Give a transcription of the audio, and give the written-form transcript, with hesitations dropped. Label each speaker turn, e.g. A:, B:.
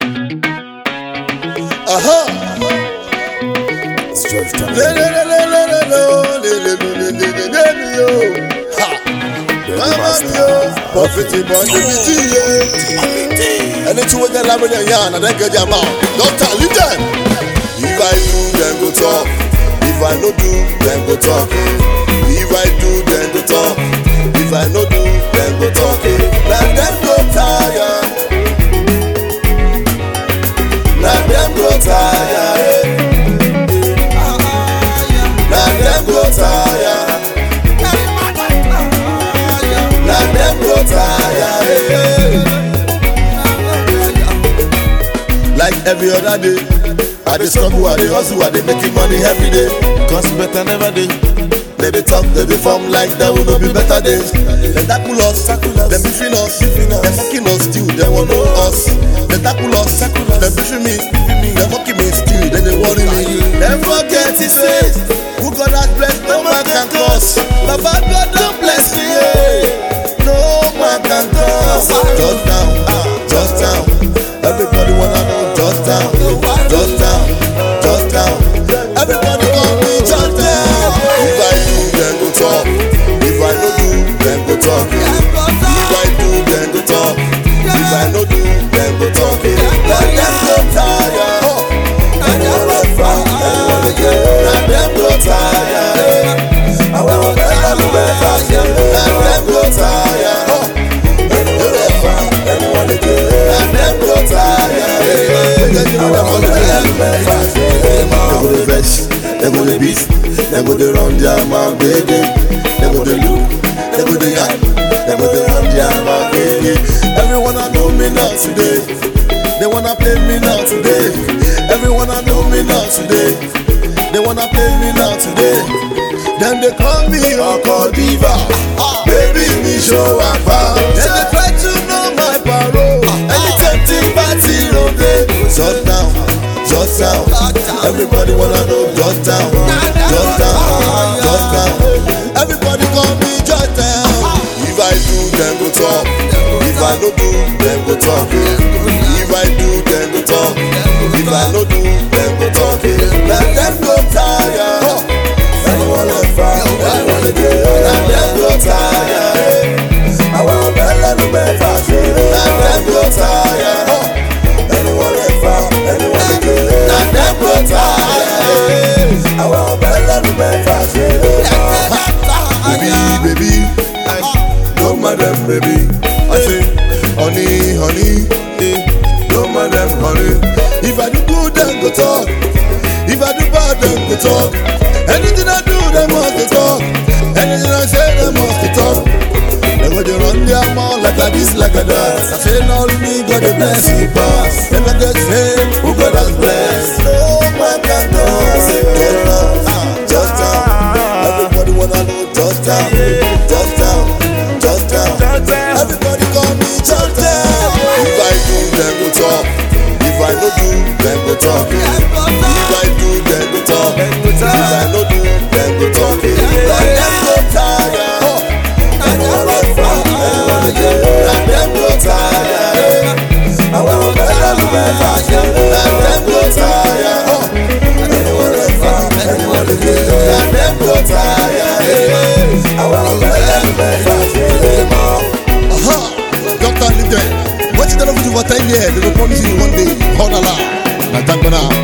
A: It's just time.
B: Buffeting on the BT, and it's with the lamb and yarn, and then get your mouth. Don't tell them. If I do, then go talk. If I no do, then go talk. If I do, then go talk. If I no do, then go talk. Let them go tired. Let them go tired. Let them go tired. Let them go tired. Like every other day, I dey struggle, I dey hustle, I dey making money every day. Cause better never day. They talk, they form like there will not be better days. They tackle us, they beefing us, they fucking us still, they won't know us. They tackle us, they beefing me, they fucking me still, then they worry me. They forget it says, who God has blessed, no man can curse. But God don't bless me, no man can curse. Just down, just down. Everybody wanna know, just down, just down, just down. Everybody want me just down. If I do, then go talk. If I no do, then go talk. If I do, then go talk. If I no do, then go talk. Let them go tired. Anyone from, anyone again. Let them go tired. I want them to be fast. Let them go tired. Anyone from, anyone again. Let them go tired. I want them to be fast. They go to vex, they go to beat, they go to run their mouth, baby. They go to look, they go to yak, they go to run their mouth, baby. Everyone I know me now today. They wanna play me now today. Everyone I know me now today. They wanna play me now today. Then they call me Uncle Diva. Baby, me show up. Then they try to know my parole. Anytime till party no day. Shut down, just down. Everybody wanna know just down, just down, just down. Everybody call me just down. If I do, then go talk. If I no do, then go talk. If I do, then go talk. If I no do, then go talk. Let them go tired. Anyone left from, anyone again. Let them go tired. I want better to be fast. Let them go tired. Anyone left from, anyone again. Let them go tired. I want better to be fast. Baby, no madam, baby. I say, honey, honey, no madam, honey. If I do good, then go talk. If I do bad, then go talk. Anything I do, they must talk. Anything I say, they must talk. They go to run their mouth like a this, like a that. I say, now me, God bless you, pass. Never get fame, who God has blessed. No man can do. I say, just down. Everybody wanna know, just down, just down, just down. Everybody call me just down. If I do, then go talk. If I no do, then go talk. If I do, then go talk. If I no do, then go talk. Let them go tired. Anyone left from, anyone again. Let them go tired. I want better to be fast. Let them go tired. Anyone left from, anyone again. Let them go tired. I want better to be fast. Doctor, live there. What's the love to for 10 years? They will promise you one day. Hold on. Now, thank God now.